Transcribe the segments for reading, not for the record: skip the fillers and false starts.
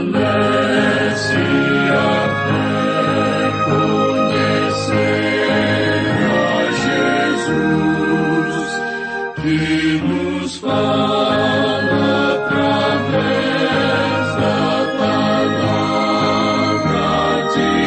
a fé, conhecer a Jesus, que nos fala através da palavra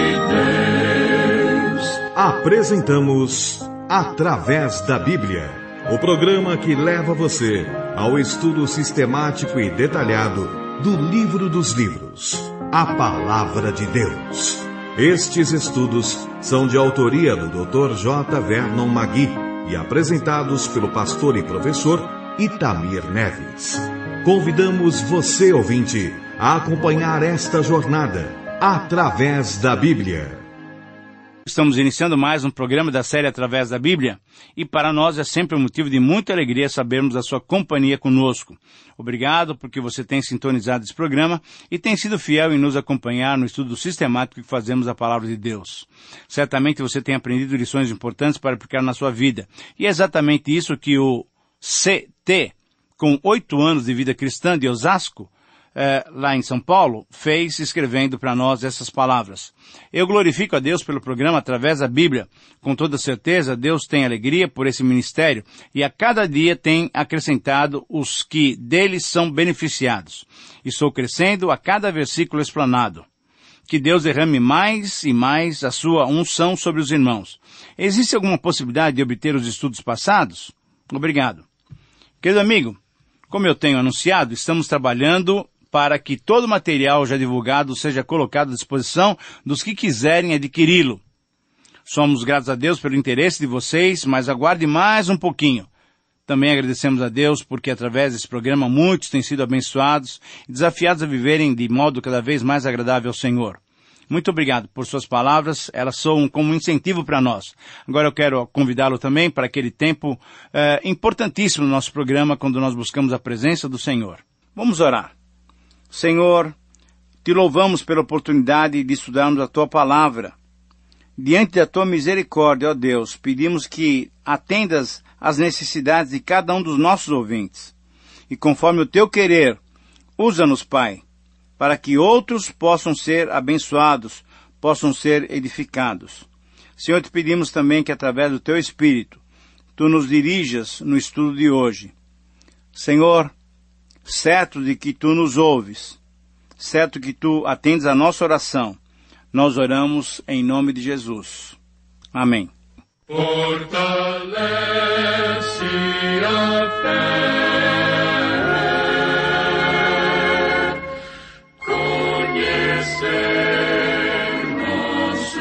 de Deus. Apresentamos Através da Bíblia, o programa que leva você ao estudo sistemático e detalhado do Livro dos Livros, a Palavra de Deus. Estes estudos são de autoria do Dr. J. Vernon Magui e apresentados pelo pastor e professor Itamir Neves. Convidamos você, ouvinte, a acompanhar esta jornada através da Bíblia. Estamos iniciando mais um programa da série Através da Bíblia, e para nós é sempre um motivo de muita alegria sabermos da sua companhia conosco. Obrigado porque você tem sintonizado esse programa e tem sido fiel em nos acompanhar no estudo sistemático que fazemos da Palavra de Deus. Certamente você tem aprendido lições importantes para aplicar na sua vida, e é exatamente isso que o CT, com 8 anos de vida cristã de Osasco, lá em São Paulo, fez escrevendo para nós essas palavras. Eu glorifico a Deus pelo programa Através da Bíblia. Com toda certeza, Deus tem alegria por esse ministério e a cada dia tem acrescentado os que dele são beneficiados. Estou crescendo a cada versículo explanado. Que Deus derrame mais e mais a sua unção sobre os irmãos. Existe alguma possibilidade de obter os estudos passados? Obrigado. Querido amigo, como eu tenho anunciado, estamos trabalhando para que todo o material já divulgado seja colocado à disposição dos que quiserem adquiri-lo. Somos gratos a Deus pelo interesse de vocês, mas aguarde mais um pouquinho. Também agradecemos a Deus porque através desse programa muitos têm sido abençoados e desafiados a viverem de modo cada vez mais agradável ao Senhor. Muito obrigado por suas palavras, elas são como um incentivo para nós. Agora eu quero convidá-lo também para aquele tempo importantíssimo no nosso programa, quando nós buscamos a presença do Senhor. Vamos orar. Senhor, te louvamos pela oportunidade de estudarmos a Tua Palavra. Diante da Tua misericórdia, ó Deus, pedimos que atendas às necessidades de cada um dos nossos ouvintes. E conforme o Teu querer, usa-nos, Pai, para que outros possam ser abençoados, possam ser edificados. Senhor, te pedimos também que através do Teu Espírito, Tu nos dirijas no estudo de hoje. Senhor, certo de que Tu nos ouves, certo que Tu atendes a nossa oração, nós oramos em nome de Jesus. Amém. Fortalece a fé, conhecer nosso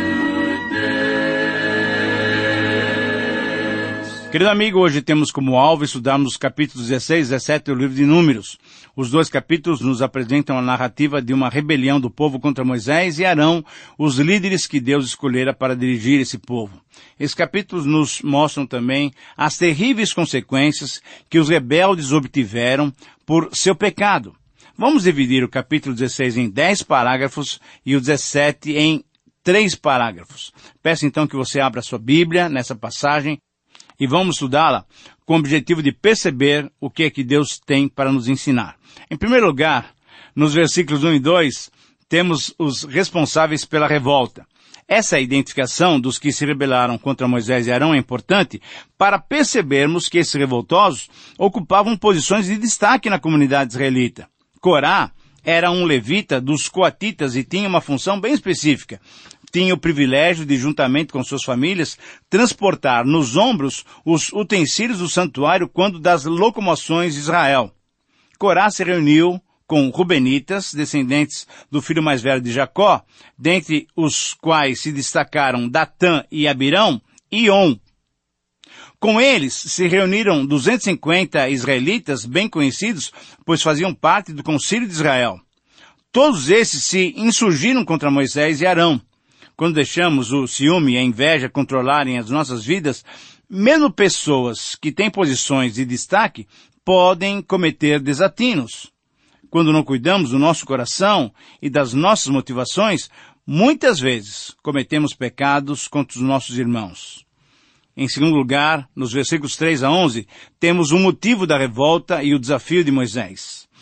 Deus. Querido amigo, hoje temos como alvo estudarmos os capítulos 16 e 17 do livro de Números. Os 2 capítulos nos apresentam a narrativa de uma rebelião do povo contra Moisés e Arão, os líderes que Deus escolhera para dirigir esse povo. Esses capítulos nos mostram também as terríveis consequências que os rebeldes obtiveram por seu pecado. Vamos dividir o capítulo 16 em 10 parágrafos e o 17 em 3 parágrafos. Peço então que você abra sua Bíblia nessa passagem e vamos estudá-la com o objetivo de perceber o que é que Deus tem para nos ensinar. Em primeiro lugar, nos versículos 1 e 2, temos os responsáveis pela revolta. Essa identificação dos que se rebelaram contra Moisés e Arão é importante para percebermos que esses revoltosos ocupavam posições de destaque na comunidade israelita. Corá era um levita dos coatitas e tinha uma função bem específica. Tinha o privilégio de, juntamente com suas famílias, transportar nos ombros os utensílios do santuário quando das locomoções de Israel. Corá se reuniu com Rubenitas, descendentes do filho mais velho de Jacó, dentre os quais se destacaram Datã e Abirão, e On. Com eles se reuniram 250 israelitas bem conhecidos, pois faziam parte do Concílio de Israel. Todos esses se insurgiram contra Moisés e Arão. Quando deixamos o ciúme e a inveja controlarem as nossas vidas, mesmo pessoas que têm posições de destaque podem cometer desatinos. Quando não cuidamos do nosso coração e das nossas motivações, muitas vezes cometemos pecados contra os nossos irmãos. Em segundo lugar, nos versículos 3 a 11, temos o motivo da revolta e o desafio de Moisés.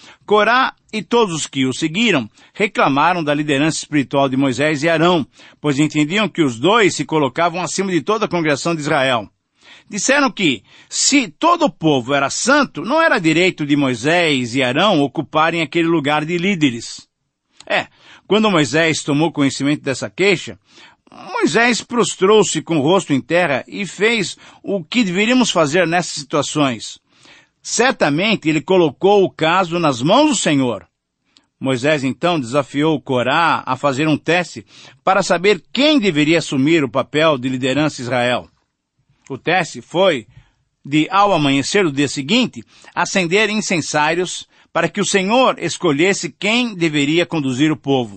Corá e todos os que o seguiram reclamaram da liderança espiritual de Moisés e Arão, pois entendiam que os dois se colocavam acima de toda a congregação de Israel. Disseram que, se todo o povo era santo, não era direito de Moisés e Arão ocuparem aquele lugar de líderes. Quando Moisés tomou conhecimento dessa queixa, Moisés prostrou-se com o rosto em terra e fez o que deveríamos fazer nessas situações. Certamente ele colocou o caso nas mãos do Senhor. Moisés então desafiou Corá a fazer um teste para saber quem deveria assumir o papel de liderança em Israel. O teste foi de, ao amanhecer do dia seguinte, acender incensários para que o Senhor escolhesse quem deveria conduzir o povo.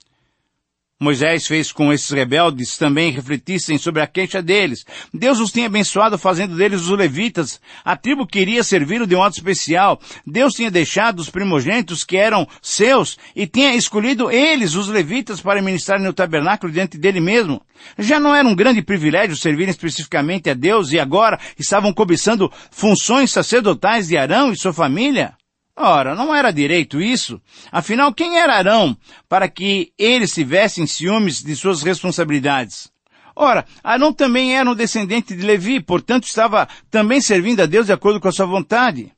Moisés fez com esses rebeldes também refletissem sobre a queixa deles. Deus os tinha abençoado fazendo deles os levitas, a tribo que iria servi-lo de modo especial. Deus tinha deixado os primogênitos que eram seus e tinha escolhido eles, os levitas, para ministrar no tabernáculo diante dele mesmo. Já não era um grande privilégio servirem especificamente a Deus e agora estavam cobiçando funções sacerdotais de Arão e sua família? Ora, não era direito isso. Afinal, quem era Arão para que eles tivessem ciúmes de suas responsabilidades? Ora, Arão também era um descendente de Levi, portanto estava também servindo a Deus de acordo com a sua vontade.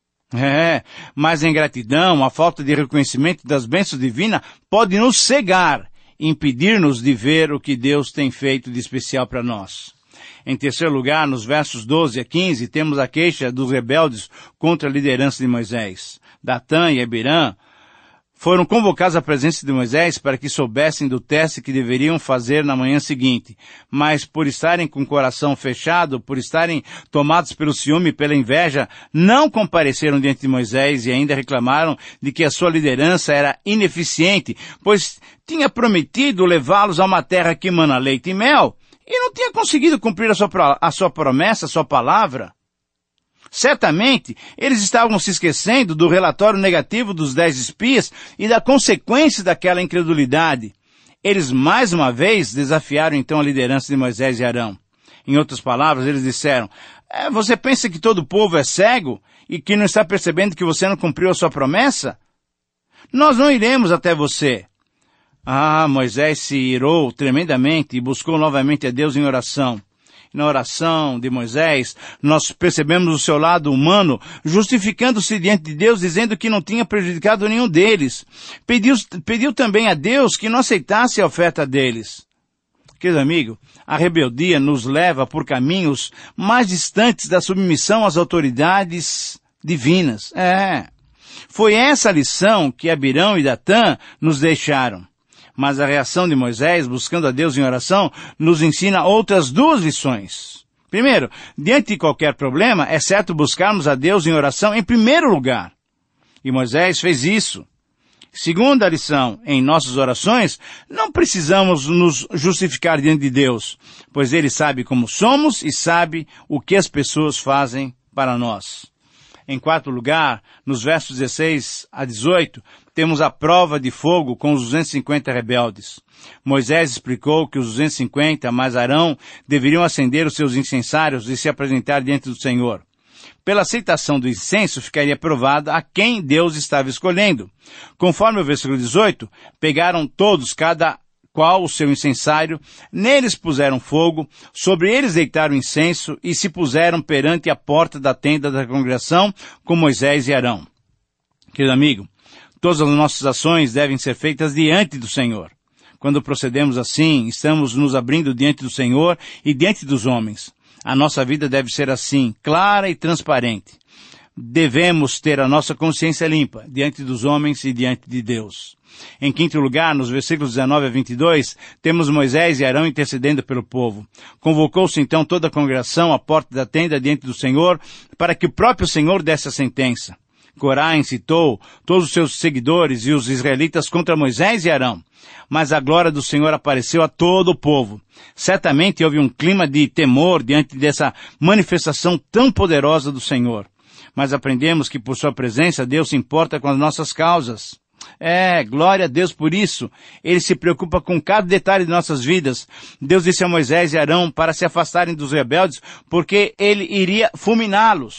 Mas a ingratidão, a falta de reconhecimento das bênçãos divinas pode nos cegar e impedir-nos de ver o que Deus tem feito de especial para nós. Em terceiro lugar, nos versos 12 a 15, temos a queixa dos rebeldes contra a liderança de Moisés. Datã e Abirã foram convocados à presença de Moisés para que soubessem do teste que deveriam fazer na manhã seguinte. Mas por estarem com o coração fechado, por estarem tomados pelo ciúme e pela inveja, não compareceram diante de Moisés e ainda reclamaram de que a sua liderança era ineficiente, pois tinha prometido levá-los a uma terra que mana leite e mel, e não tinha conseguido cumprir a sua promessa, a sua palavra. Certamente, eles estavam se esquecendo do relatório negativo dos 10 espias e da consequência daquela incredulidade. Eles mais uma vez desafiaram então a liderança de Moisés e Arão. Em outras palavras, eles disseram, você pensa que todo o povo é cego e que não está percebendo que você não cumpriu a sua promessa? Nós não iremos até você. Moisés se irou tremendamente e buscou novamente a Deus em oração. Na oração de Moisés, nós percebemos o seu lado humano, justificando-se diante de Deus, dizendo que não tinha prejudicado nenhum deles. Pediu também a Deus que não aceitasse a oferta deles. Querido amigo, a rebeldia nos leva por caminhos mais distantes da submissão às autoridades divinas. Foi essa a lição que Abirão e Datã nos deixaram. Mas a reação de Moisés, buscando a Deus em oração, nos ensina outras duas lições. Primeiro, diante de qualquer problema, é certo buscarmos a Deus em oração em primeiro lugar. E Moisés fez isso. Segunda lição, em nossas orações, não precisamos nos justificar diante de Deus, pois Ele sabe como somos e sabe o que as pessoas fazem para nós. Em quarto lugar, nos versos 16 a 18, temos a prova de fogo com os 250 rebeldes. Moisés explicou que os 250, mais Arão, deveriam acender os seus incensários e se apresentar diante do Senhor. Pela aceitação do incenso, ficaria provado a quem Deus estava escolhendo. Conforme o versículo 18, pegaram todos, cada qual o seu incensário, neles puseram fogo, sobre eles deitaram incenso e se puseram perante a porta da tenda da congregação com Moisés e Arão. Querido amigo, todas as nossas ações devem ser feitas diante do Senhor. Quando procedemos assim, estamos nos abrindo diante do Senhor e diante dos homens. A nossa vida deve ser assim, clara e transparente. Devemos ter a nossa consciência limpa diante dos homens e diante de Deus. Em quinto lugar, nos versículos 19 a 22, temos Moisés e Arão intercedendo pelo povo. Convocou-se então toda a congregação à porta da tenda diante do Senhor, para que o próprio Senhor desse a sentença. Corá incitou todos os seus seguidores e os israelitas contra Moisés e Arão. Mas a glória do Senhor apareceu a todo o povo. Certamente houve um clima de temor diante dessa manifestação tão poderosa do Senhor. Mas aprendemos que por sua presença Deus se importa com as nossas causas. Glória a Deus por isso. Ele se preocupa com cada detalhe de nossas vidas. Deus disse a Moisés e Arão para se afastarem dos rebeldes, porque ele iria fulminá-los.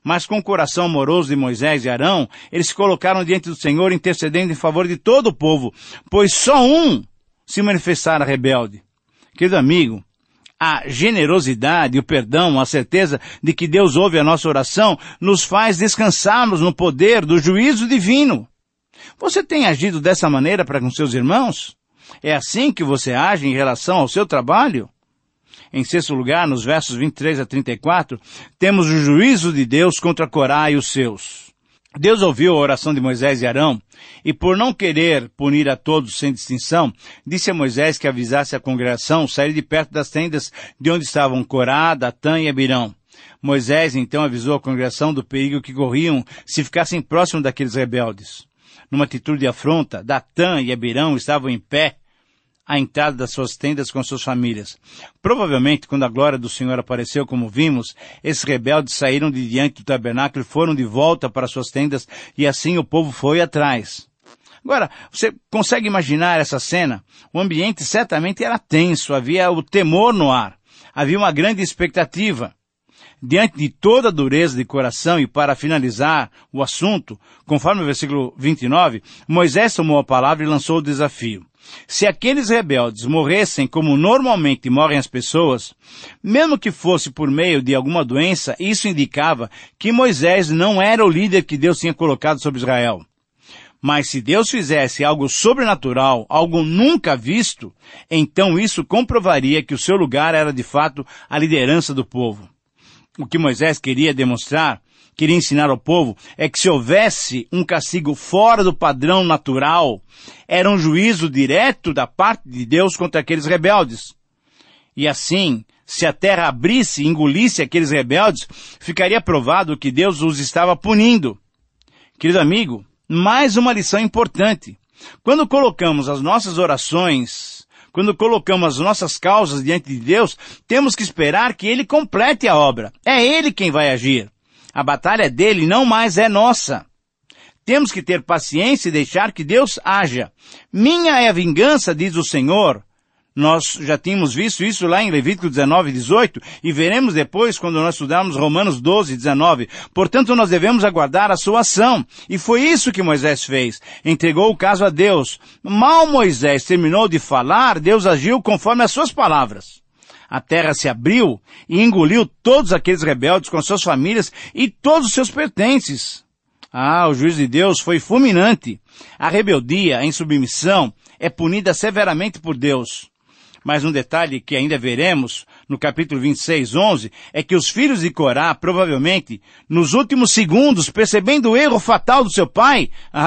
Mas com o coração amoroso de Moisés e Arão, eles se colocaram diante do Senhor intercedendo em favor de todo o povo, pois só um se manifestara rebelde. Querido amigo, a generosidade, o perdão, a certeza de que Deus ouve a nossa oração, nos faz descansarmos no poder do juízo divino. Você tem agido dessa maneira para com seus irmãos? É assim que você age em relação ao seu trabalho? Em sexto lugar, nos versos 23 a 34, temos o juízo de Deus contra Corá e os seus. Deus ouviu a oração de Moisés e Arão, e por não querer punir a todos sem distinção, disse a Moisés que avisasse a congregação sair de perto das tendas de onde estavam Corá, Datã e Abirão. Moisés então avisou a congregação do perigo que corriam se ficassem próximos daqueles rebeldes. Numa atitude de afronta, Datã e Abirão estavam em pé à entrada das suas tendas com suas famílias. Provavelmente, quando a glória do Senhor apareceu, como vimos, esses rebeldes saíram de diante do tabernáculo e foram de volta para suas tendas, e assim o povo foi atrás. Agora, você consegue imaginar essa cena? O ambiente certamente era tenso, havia o temor no ar, havia uma grande expectativa. Diante de toda a dureza de coração e para finalizar o assunto, conforme o versículo 29, Moisés tomou a palavra e lançou o desafio. Se aqueles rebeldes morressem como normalmente morrem as pessoas, mesmo que fosse por meio de alguma doença, isso indicava que Moisés não era o líder que Deus tinha colocado sobre Israel. Mas se Deus fizesse algo sobrenatural, algo nunca visto, então isso comprovaria que o seu lugar era de fato a liderança do povo. O que Moisés queria demonstrar, queria ensinar ao povo, é que se houvesse um castigo fora do padrão natural, era um juízo direto da parte de Deus contra aqueles rebeldes. E assim, se a terra abrisse e engolisse aqueles rebeldes, ficaria provado que Deus os estava punindo. Querido amigo, mais uma lição importante. Quando colocamos as nossas orações, quando colocamos as nossas causas diante de Deus, temos que esperar que Ele complete a obra. É Ele quem vai agir. A batalha é dele, não mais é nossa. Temos que ter paciência e deixar que Deus haja. Minha é a vingança, diz o Senhor. Nós já tínhamos visto isso lá em Levítico 19, 18, e veremos depois quando nós estudarmos Romanos 12, 19. Portanto, nós devemos aguardar a sua ação. E foi isso que Moisés fez. Entregou o caso a Deus. Mal Moisés terminou de falar, Deus agiu conforme as suas palavras. A terra se abriu e engoliu todos aqueles rebeldes com suas famílias e todos os seus pertences. O juízo de Deus foi fulminante. A rebeldia, a insubmissão, é punida severamente por Deus. Mas um detalhe que ainda veremos no capítulo 26, 11, é que os filhos de Corá, provavelmente, nos últimos segundos, percebendo o erro fatal do seu pai,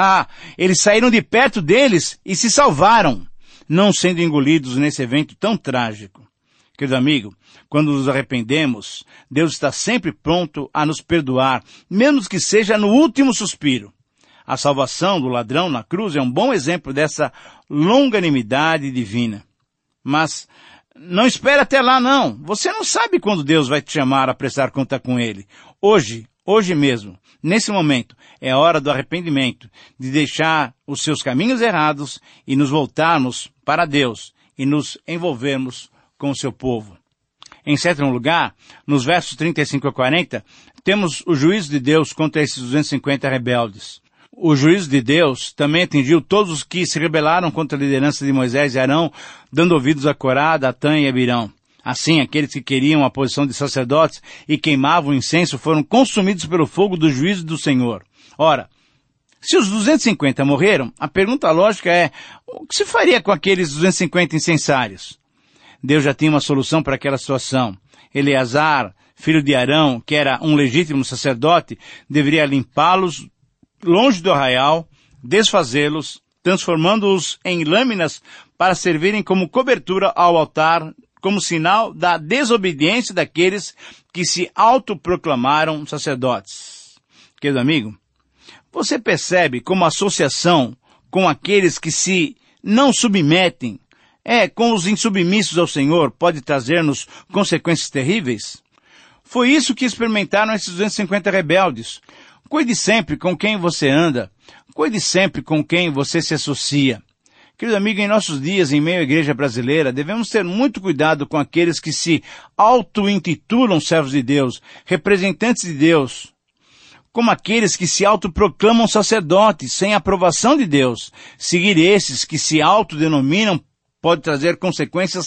eles saíram de perto deles e se salvaram, não sendo engolidos nesse evento tão trágico. Querido amigo, quando nos arrependemos, Deus está sempre pronto a nos perdoar, mesmo que seja no último suspiro. A salvação do ladrão na cruz é um bom exemplo dessa longanimidade divina. Mas não espere até lá, não. Você não sabe quando Deus vai te chamar a prestar conta com Ele. Hoje mesmo, nesse momento, é a hora do arrependimento, de deixar os seus caminhos errados e nos voltarmos para Deus e nos envolvermos com o seu povo. Em sétimo lugar, nos versos 35 a 40, temos o juízo de Deus contra esses 250 rebeldes. O juízo de Deus também atingiu todos os que se rebelaram contra a liderança de Moisés e Arão, dando ouvidos a Corá, Datã e Abirão. Assim, aqueles que queriam a posição de sacerdotes e queimavam incenso foram consumidos pelo fogo do juízo do Senhor. Ora, se os 250 morreram, a pergunta lógica é, o que se faria com aqueles 250 incensários? Deus já tinha uma solução para aquela situação. Eleazar, filho de Arão, que era um legítimo sacerdote, deveria limpá-los longe do arraial, desfazê-los, transformando-os em lâminas para servirem como cobertura ao altar, como sinal da desobediência daqueles que se autoproclamaram sacerdotes. Querido amigo, você percebe como a associação com aqueles que se não submetem, com os insubmissos ao Senhor, pode trazer-nos consequências terríveis? Foi isso que experimentaram esses 250 rebeldes. Cuide sempre com quem você anda. Cuide sempre com quem você se associa. Querido amigo, em nossos dias, em meio à igreja brasileira, devemos ter muito cuidado com aqueles que se auto-intitulam servos de Deus, representantes de Deus. como aqueles que se autoproclamam sacerdotes sem aprovação de Deus. Seguir esses que se autodenominam pode trazer consequências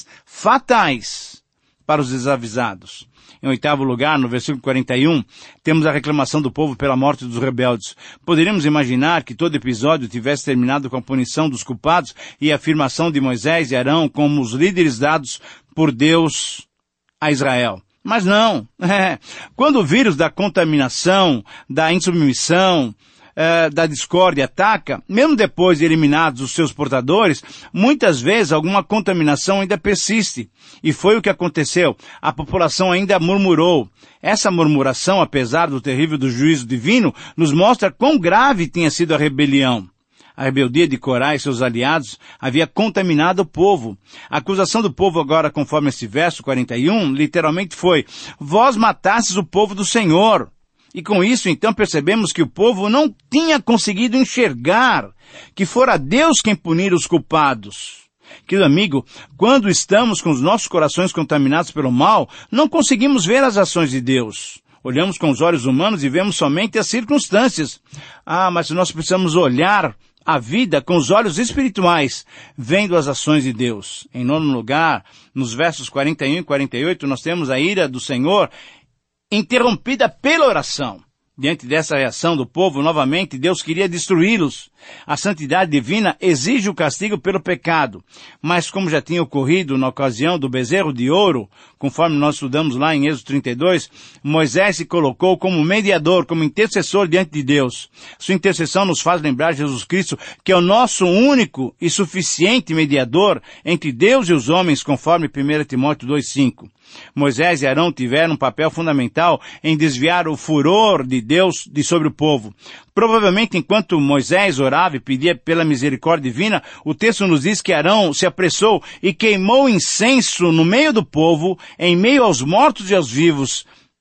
fatais para os desavisados. Em 8º lugar, no versículo 41, temos a reclamação do povo pela morte dos rebeldes. Poderíamos imaginar que todo episódio tivesse terminado com a punição dos culpados e a afirmação de Moisés e Arão como os líderes dados por Deus a Israel. Mas não. Quando o vírus da contaminação, da insubmissão, da discórdia ataca, mesmo depois de eliminados os seus portadores, muitas vezes alguma contaminação ainda persiste. E foi o que aconteceu. A população ainda murmurou. Essa murmuração, apesar do terrível do juízo divino, nos mostra quão grave tinha sido a rebelião. A rebeldia de Corá e seus aliados havia contaminado o povo. A acusação do povo agora, conforme esse verso 41, literalmente foi: vós matastes o povo do Senhor. E com isso, então, percebemos que o povo não tinha conseguido enxergar que fora Deus quem punir os culpados. Querido amigo, quando estamos com os nossos corações contaminados pelo mal, não conseguimos ver as ações de Deus. Olhamos com os olhos humanos e vemos somente as circunstâncias. Mas nós precisamos olhar a vida com os olhos espirituais, vendo as ações de Deus. Em 9º lugar, nos versos 41 e 48, nós temos a ira do Senhor interrompida pela oração. Diante dessa reação do povo, novamente, Deus queria destruí-los. A santidade divina exige o castigo pelo pecado. Mas como já tinha ocorrido na ocasião do bezerro de ouro, conforme nós estudamos lá em Êxodo 32, Moisés se colocou como mediador, como intercessor diante de Deus. Sua intercessão nos faz lembrar Jesus Cristo, que é o nosso único e suficiente mediador entre Deus e os homens, conforme 1 Timóteo 2,5. Moisés e Arão tiveram um papel fundamental em desviar o furor de Deus de sobre o povo. Provavelmente, enquanto Moisés orava e pedia pela misericórdia divina, o texto nos diz que Arão se apressou e queimou incenso no meio do povo, em meio aos mortos e aos vivos.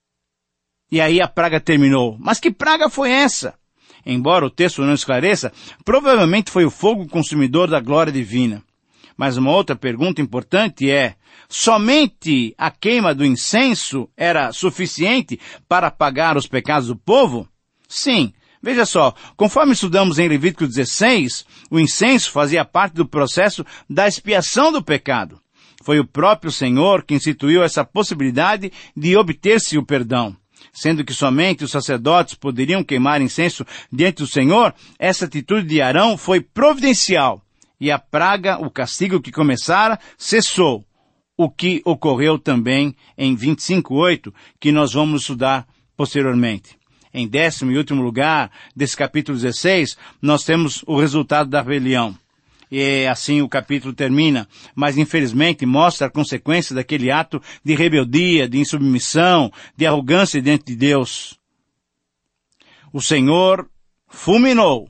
E aí a praga terminou. Mas que praga foi essa? Embora o texto não esclareça, provavelmente foi o fogo consumidor da glória divina. Mas uma outra pergunta importante é: somente a queima do incenso era suficiente para apagar os pecados do povo? Sim. Veja só, conforme estudamos em Levítico 16, o incenso fazia parte do processo da expiação do pecado. Foi o próprio Senhor que instituiu essa possibilidade de obter-se o perdão. Sendo que somente os sacerdotes poderiam queimar incenso diante do Senhor, essa atitude de Arão foi providencial. E a praga, o castigo que começara, cessou. O que ocorreu também em 25:8, que nós vamos estudar posteriormente. Em 10º e último lugar desse capítulo 16, nós temos o resultado da rebelião. E assim o capítulo termina, mas infelizmente mostra a consequência daquele ato de rebeldia, de insubmissão, de arrogância diante de Deus. O Senhor fulminou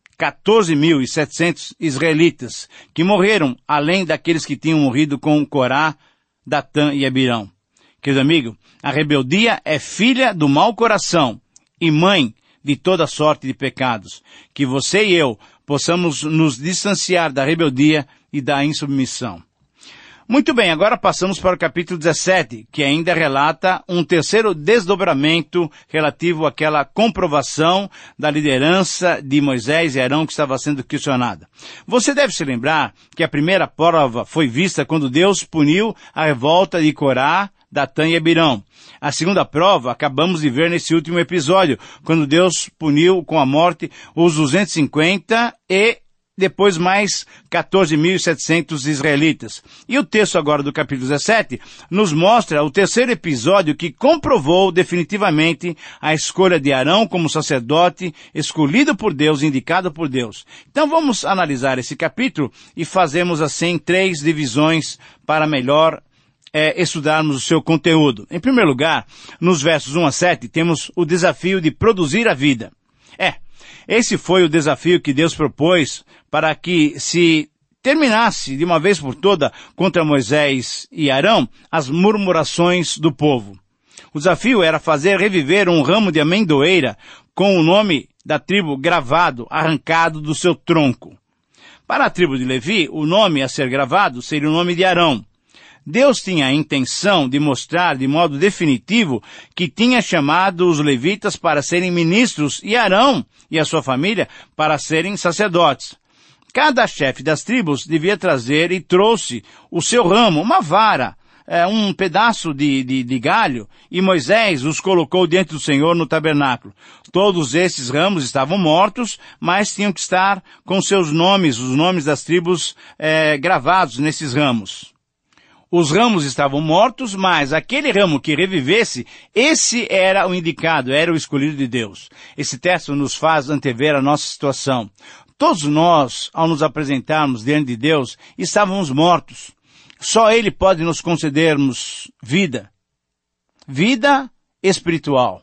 14.700 israelitas, que morreram, além daqueles que tinham morrido com Corá, Datã e Abirão. Querido amigo, a rebeldia é filha do mau coração e mãe de toda sorte de pecados. Que você e eu possamos nos distanciar da rebeldia e da insubmissão. Muito bem, agora passamos para o capítulo 17, que ainda relata um terceiro desdobramento relativo àquela comprovação da liderança de Moisés e Arão que estava sendo questionada. Você deve se lembrar que a primeira prova foi vista quando Deus puniu a revolta de Corá, Datã e Abirão. A segunda prova acabamos de ver nesse último episódio, quando Deus puniu com a morte os 250 e depois mais 14.700 israelitas. E o texto agora do capítulo 17 nos mostra o terceiro episódio que comprovou definitivamente a escolha de Arão como sacerdote, escolhido por Deus, indicado por Deus. Então vamos analisar esse capítulo e fazemos assim 3 divisões para melhor estudarmos o seu conteúdo. Em primeiro lugar, nos versos 1 a 7, temos o desafio de produzir a vida. Esse foi o desafio que Deus propôs para que se terminasse de uma vez por toda contra Moisés e Arão as murmurações do povo. O desafio era fazer reviver um ramo de amendoeira com o nome da tribo gravado, arrancado do seu tronco. Para a tribo de Levi, o nome a ser gravado seria o nome de Arão. Deus tinha a intenção de mostrar de modo definitivo que tinha chamado os levitas para serem ministros e Arão e a sua família para serem sacerdotes. Cada chefe das tribos devia trazer e trouxe o seu ramo, uma vara, um pedaço de galho, e Moisés os colocou diante do Senhor no tabernáculo. Todos esses ramos estavam mortos, mas tinham que estar com seus nomes, os nomes das tribos gravados nesses ramos. Os ramos estavam mortos, mas aquele ramo que revivesse, esse era o indicado, era o escolhido de Deus. Esse texto nos faz antever a nossa situação. Todos nós, ao nos apresentarmos diante de Deus, estávamos mortos. Só Ele pode nos concedermos vida. Vida espiritual.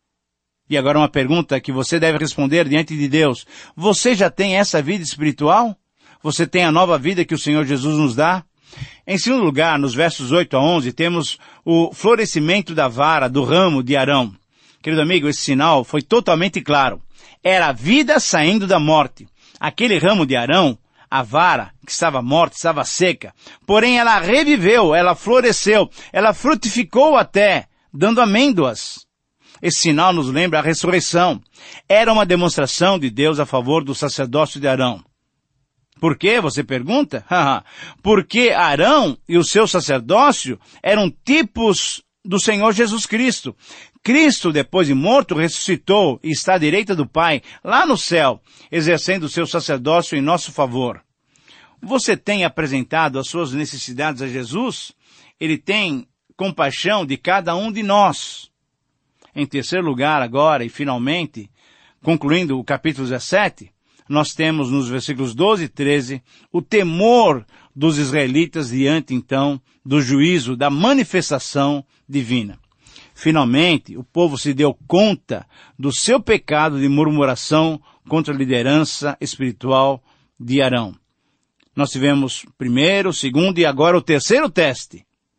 E agora uma pergunta que você deve responder diante de Deus. Você já tem essa vida espiritual? Você tem a nova vida que o Senhor Jesus nos dá? Em segundo lugar, nos versos 8 a 11, temos o florescimento da vara, do ramo de Arão. Querido amigo, esse sinal foi totalmente claro. Era a vida saindo da morte. Aquele ramo de Arão, a vara que estava morta, estava seca. Porém, ela reviveu, ela floresceu, ela frutificou até, dando amêndoas. Esse sinal nos lembra a ressurreição. Era uma demonstração de Deus a favor do sacerdócio de Arão. Por quê, você pergunta? Porque Arão e o seu sacerdócio eram tipos do Senhor Jesus Cristo. Cristo, depois de morto, ressuscitou e está à direita do Pai, lá no céu, exercendo o seu sacerdócio em nosso favor. Você tem apresentado as suas necessidades a Jesus? Ele tem compaixão de cada um de nós. Em terceiro lugar, agora, e finalmente, concluindo o capítulo 17, nós temos nos versículos 12 e 13 o temor dos israelitas diante, então, do juízo, da manifestação divina. Finalmente, o povo se deu conta do seu pecado de murmuração contra a liderança espiritual de Arão. Nós tivemos primeiro, segundo e agora o terceiro teste.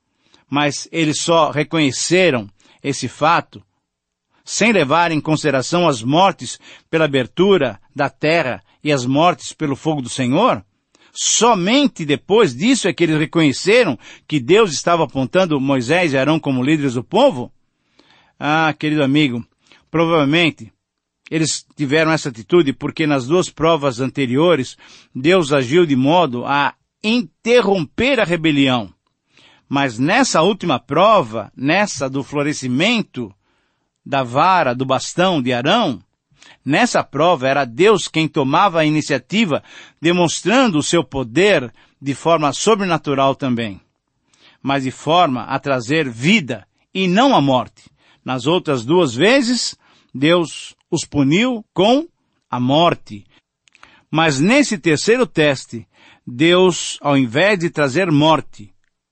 Mas eles só reconheceram esse fato sem levar em consideração as mortes pela abertura da terra e as mortes pelo fogo do Senhor. Somente depois disso é que eles reconheceram que Deus estava apontando Moisés e Arão como líderes do povo. Ah, querido amigo, provavelmente eles tiveram essa atitude porque nas duas provas anteriores Deus agiu de modo a interromper a rebelião. Mas nessa última prova, nessa do florescimento da vara, do bastão de Arão, nessa prova era Deus quem tomava a iniciativa, demonstrando o seu poder de forma sobrenatural também, mas de forma a trazer vida e não a morte. Nas outras duas vezes, Deus os puniu com a morte. Mas nesse terceiro teste, Deus, ao invés de trazer morte,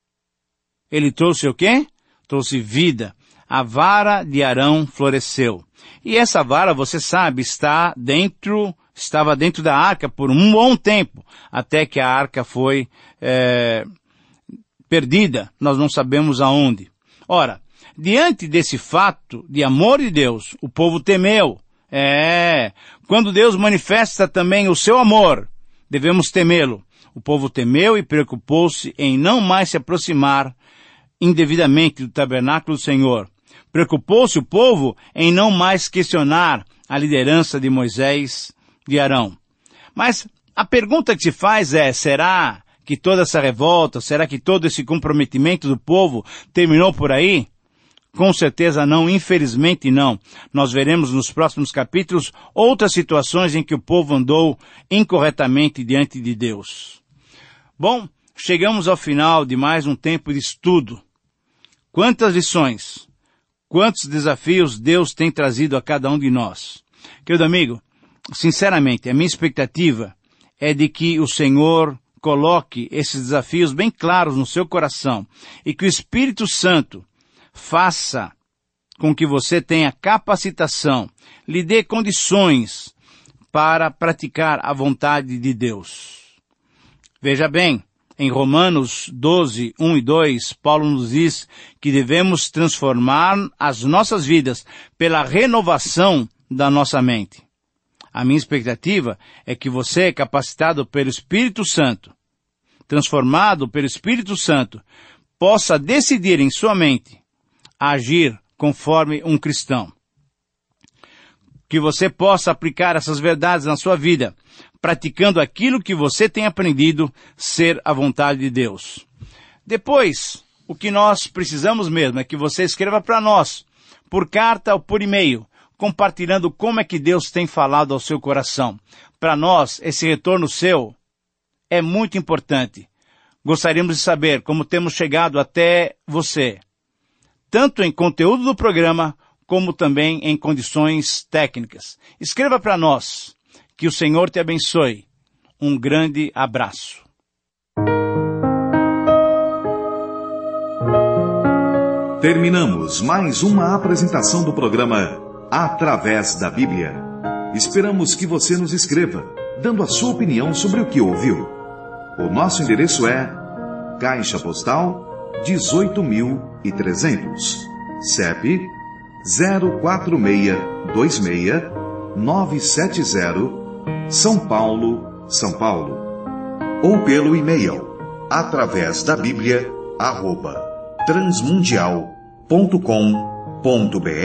Ele trouxe o quê? Trouxe vida. A vara de Arão floresceu. E essa vara, você sabe, estava dentro da arca por um bom tempo, até que a arca foi perdida. Nós não sabemos aonde. Ora, diante desse fato de amor de Deus, o povo temeu. Quando Deus manifesta também o seu amor, devemos temê-lo. O povo temeu e preocupou-se em não mais se aproximar indevidamente do tabernáculo do Senhor. Preocupou-se o povo em não mais questionar a liderança de Moisés e de Arão. Mas a pergunta que se faz é, será que toda essa revolta, será que todo esse comprometimento do povo terminou por aí? Com certeza não, infelizmente não. Nós veremos nos próximos capítulos outras situações em que o povo andou incorretamente diante de Deus. Bom, chegamos ao final de mais um tempo de estudo. Quantas lições, quantos desafios Deus tem trazido a cada um de nós. Querido amigo, sinceramente, a minha expectativa é de que o Senhor coloque esses desafios bem claros no seu coração e que o Espírito Santo faça com que você tenha capacitação, lhe dê condições para praticar a vontade de Deus. Veja bem, em Romanos 12, 1 e 2, Paulo nos diz que devemos transformar as nossas vidas pela renovação da nossa mente. A minha expectativa é que você, capacitado pelo Espírito Santo, transformado pelo Espírito Santo, possa decidir em sua mente agir conforme um cristão. Que você possa aplicar essas verdades na sua vida, praticando aquilo que você tem aprendido ser a vontade de Deus. Depois, o que nós precisamos mesmo é que você escreva para nós, por carta ou por e-mail, compartilhando como é que Deus tem falado ao seu coração. Para nós, esse retorno seu é muito importante. Gostaríamos de saber como temos chegado até você, tanto em conteúdo do programa, como também em condições técnicas. Escreva para nós. Que o Senhor te abençoe. Um grande abraço. Terminamos mais uma apresentação do programa Através da Bíblia. Esperamos que você nos escreva, dando a sua opinião sobre o que ouviu. O nosso endereço é Caixa Postal 18.300, CEP 04626-970, São Paulo, São Paulo. Ou pelo e-mail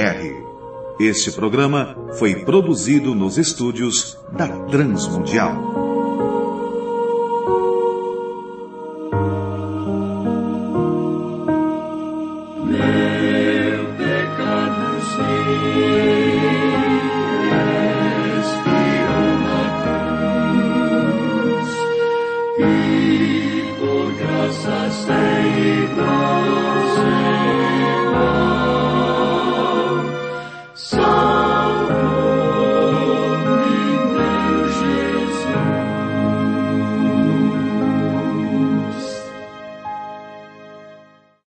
atravesdabiblia@transmundial.com.br. Este programa foi produzido nos estúdios da Transmundial.